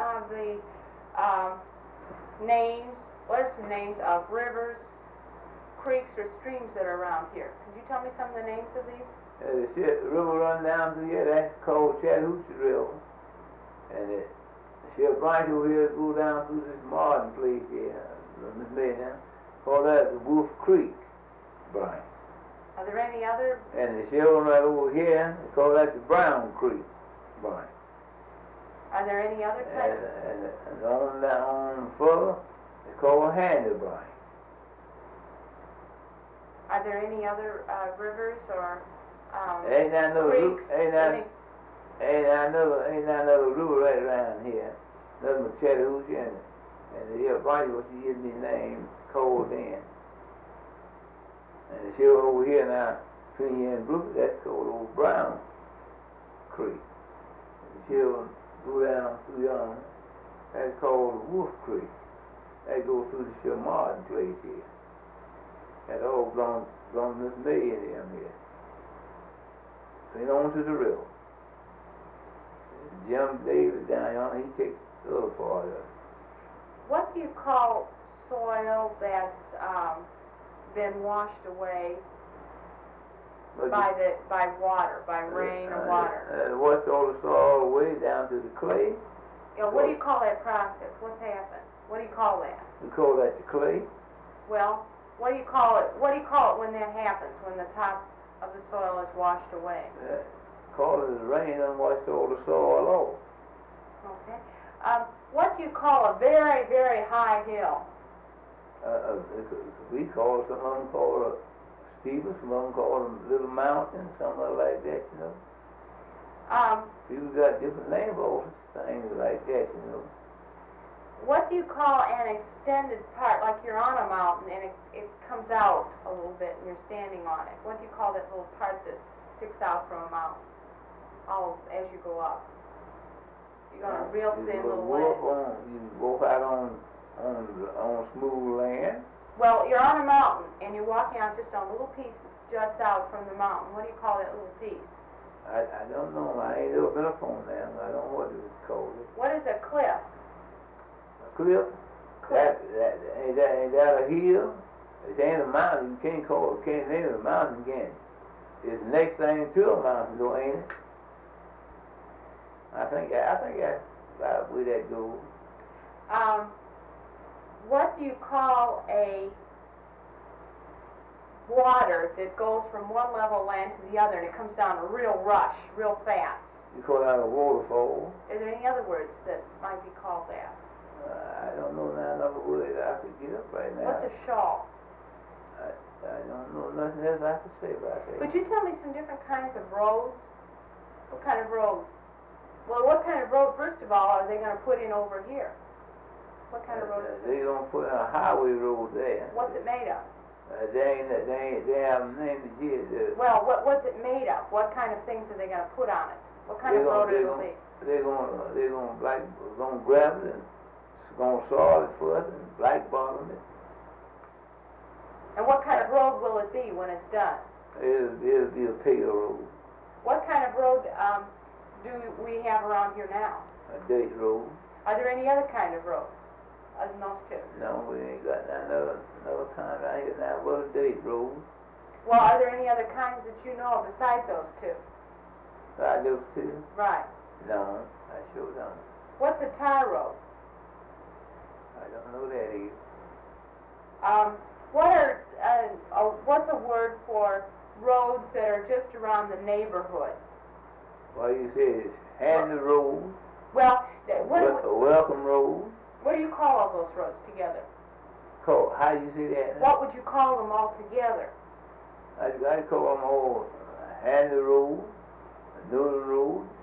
the names? What are some names of rivers, creeks, or streams that are around here? Could you tell me some of the names of these? The river run down through here, that's called Chattahoochee River. And the ship right over here go down through this Martin place here, Miss Mayhem, call that the Wolf Creek branch. Are there any other? And the ship right over here, they call that the Brown Creek branch. Are there any other types? And on down further, it's called Handy branch. Are there any other rivers or ain't that another creeks? Ain't that another river right around here? Nothing but Chattahoochee and the other branch what you give me name called in. And the shore over here now, between here and Blue, that's called Old Brown Creek. And the shore go down through yonder, that's called the Wolf Creek. That goes through the Shore Martin place here. That all belongs to Miss May and them here. Clean on to the river. Jim Davis down yonder, he takes the other part of it. What do you call soil that's been washed away by water, by rain or water? Washed all the soil away down to the clay. Yeah, what do you call that process? What's happened? What do you call that? We call that the clay. Well, what do you call it? What do you call it when that happens? When the top of the soil is washed away? Call it the rain and washed all the soil off. Okay. What do you call a very, very high hill? We call some of them called a steeple, some of them call them little mountains, something like that, you know. People got different names for things like that, you know. What do you call an extended part, like you're on a mountain and it comes out a little bit and you're standing on it? What do you call that little part that sticks out from a mountain as you go up? You go on a real thin little ledge. You walk out on smooth land. Well, you're on a mountain and you're walking out just on a little piece that juts out from the mountain. What do you call that little piece? I don't know. I ain't never been up on that. I don't know what it was called. What is a cliff? Cliff? Cliff. Ain't that a hill? It ain't a mountain. You can't name it a mountain again. It's the next thing to a mountain, though, ain't it? I think that's about where that goes. What do you call a water that goes from one level of land to the other and it comes down a real rush, real fast? You call that a waterfall. Are there any other words that might be called that? I don't know another word I could get up right now. What's a shawl? I don't know nothing else I could say about that. Could you tell me some different kinds of roads? What kind of roads? Well, what kind of road, first of all, are they going to put in over here? What kind of road is it? They're going to put in a highway road there. What's it made of? They haven't named it yet. Well, what's it made of? What kind of things are they going to put on it? What kind of road it will be? They're going to grab it and going to saw it first and black bottom it. And what kind of road will it be when it's done? It'll be a paved road. What kind of road do we have around here now? A dirt road. Are there any other kind of roads other than those two? No, we ain't got another kind out here now but a dirt road. Well, are there any other kinds that you know of besides those two? Besides those two? Right. No, I sure don't. What's a tar road? I don't know that either. What's a word for roads that are just around the neighborhood? Well, you say it's Handy Road. Well, a Welcome Road. What do you call all those roads together? How do you say that? What would you call them all together? I'd call them all Handy Road, Noodle Road,